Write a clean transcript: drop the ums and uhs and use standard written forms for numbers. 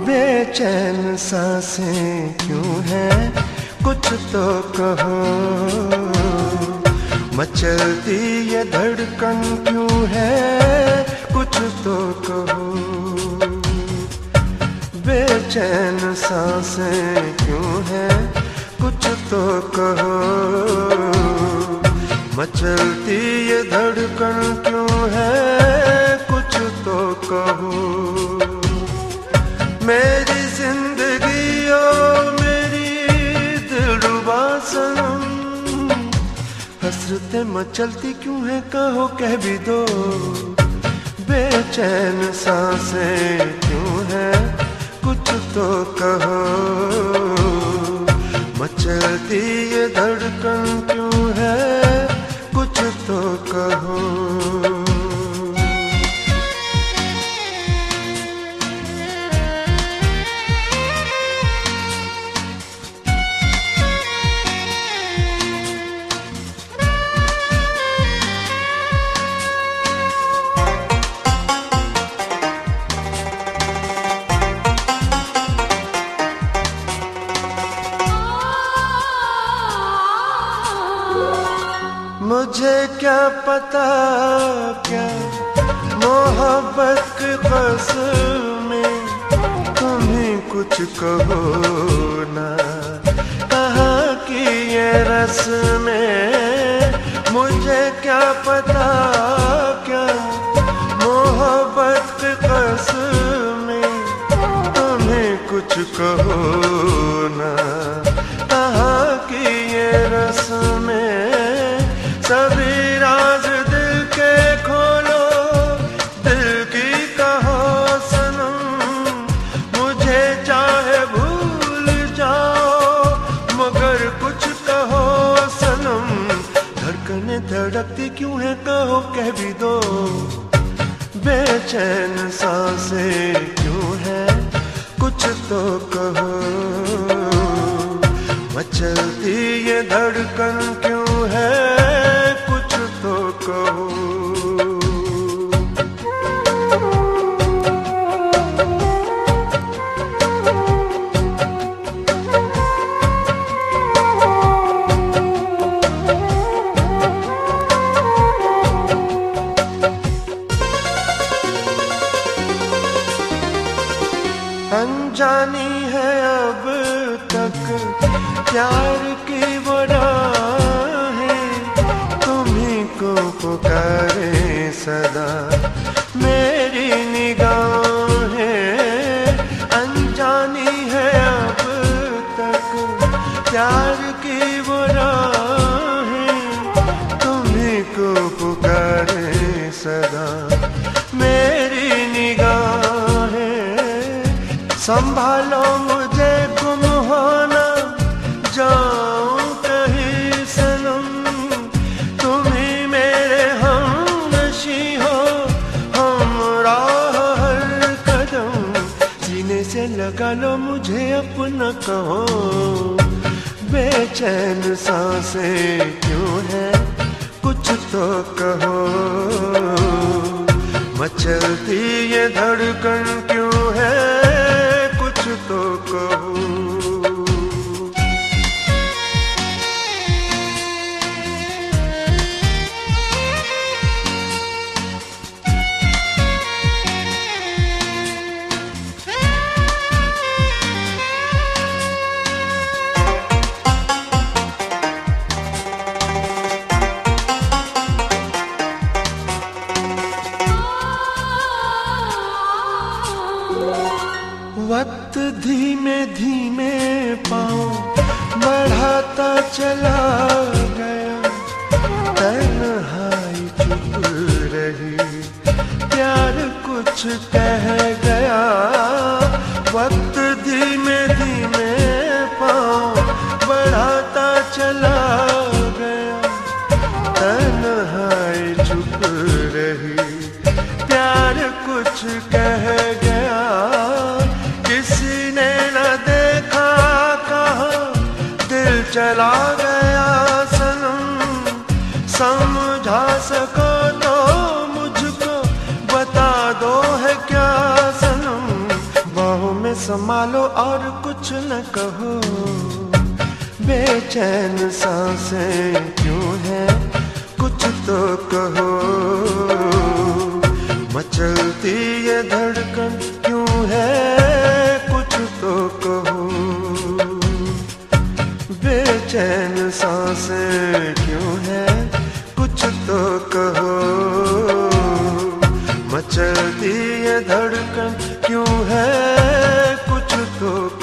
बेचैन सांसें क्यों हैं, कुछ तो कहो। मचलती ये धड़कन क्यों है, कुछ तो कहो। बेचैन सांसें क्यों हैं, कुछ तो कहो। मचलती ये धड़कन क्यों है, कुछ तो कहो। मेरी जिंदगी ओ मेरी दिलरुबा सनम, हसरतें मचलती क्यों है, कहो कह भी दो। बेचैन सांसें क्यों है, कुछ तो कहो। मचलती ये धड़कन क्यों है, कुछ तो कहो। मुझे क्या पता क्या मोहब्बत की कसमें, तुम ही कुछ कहो ना। कहाँ की ये रस्में, मुझे क्या पता क्या मोहब्बत की कसमें, तुम ही कुछ कहो ना। कहाँ की ये रस्में, सभी राज दिल के खोलो, दिल की कहो सनम। मुझे चाहे भूल जाओ, मगर कुछ कहो सनम। धड़कनें धड़कती क्यों है, कहो कह भी दो। बेचैन सांसें क्यों है, कुछ तो कहो। मचलती ये धड़कन क्यों है, कुछ तो कहो। अनजानी है अब तक प्यार की वो राहें, तुम्हीं को पुकारे सदा मेरी निगाहें। अनजानी है अब तक प्यार की वो राहें, तुम्हीं को पुकारे सदा मेरी निगाहें। संभालो मुझे गुम होना जाऊं कहीं सनम, तुम ही मेरे हमनशी हो, हमराह हर कदम। सीने से लगा लो मुझे अपना कहो। बेचैन सांसें क्यों है, कुछ तो कहो। मचलती ये धड़कन क्यों है, कुछ तो कहो। वक्त धीमे धीमे पाँव बढ़ाता चला गया, तन्हाई चुप रही, प्यार कुछ कह गया। वक्त धीमे धीमे पाँव बढ़ाता चला गया, तन्हाई चुप रही, प्यार कुछ कह गया। किसी ने न देखा कहाँ दिल चला गया सनम, समझा सको तो मुझको बता दो है क्या सनम। बाहों में संभालो और कुछ न कहो। बेचैन सांसें क्यों है कुछ तो कहो। मचलती ये धड़कन क्यों है कुछ तो कहो। बेचैन सांसें क्यों है कुछ तो कहो। मचलती ये धड़कन क्यों है कुछ तो